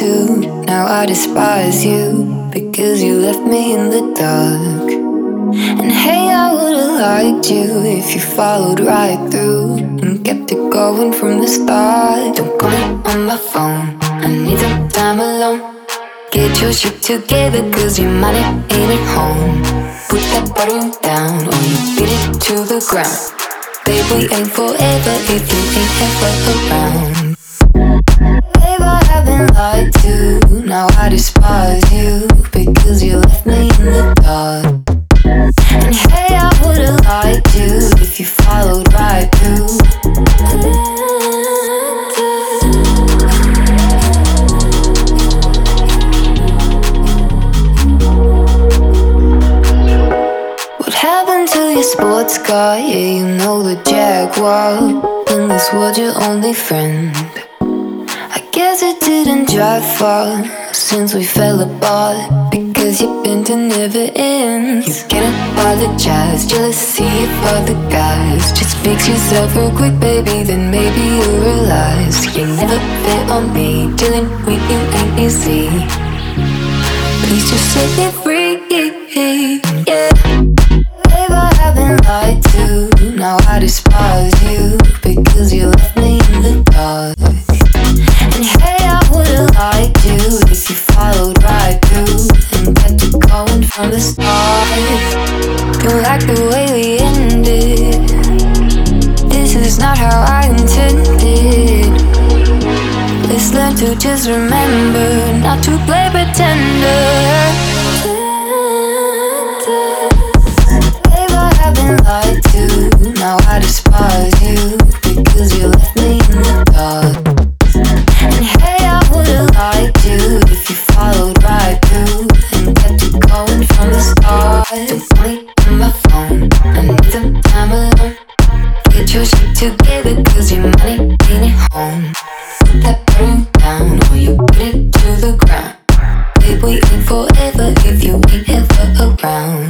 to. Now I despise you because you left me in the dark. And hey, I would've liked you if you followed right through and kept it going from the start. Don't call me on my phone, I need some time alone. Get your shit together, cause your money ain't at home. Put that bottle down or you beat it to the ground. Babe, we ain't forever if you ain't ever around. Babe, I have been lied to, now I despise you because you left me in the dark. And hey, I would've liked you if you followed right through. What happened to your sports car? Yeah, you know the Jaguar. In this world, your only friend. I guess it didn't drive far since we fell apart, because your bender never ends. You can't apologize, jealousy of other guys. Just fix yourself real quick, baby, then maybe you'll realize you never fit on me. Dealing with you ain't easy. Please just set me free, yeah. Babe, I have been lied to, now I despise you because you left me in the dark. And hey, I would've liked you if you followed right through and kept it going from the start. Don't like the way we ended. This is not how I intended. Let's learn to just remember not to play pretender. Babe, I have been lied to, now I despise you because you left me in the dark. And hey, I would've liked you if you followed right through and kept it going from the start. Don't call me on my phone, I need some time alone. Get your shit together, cause your money ain't at home. Put that bottle down or you put it to the ground. Babe, we ain't forever if you ain't ever around.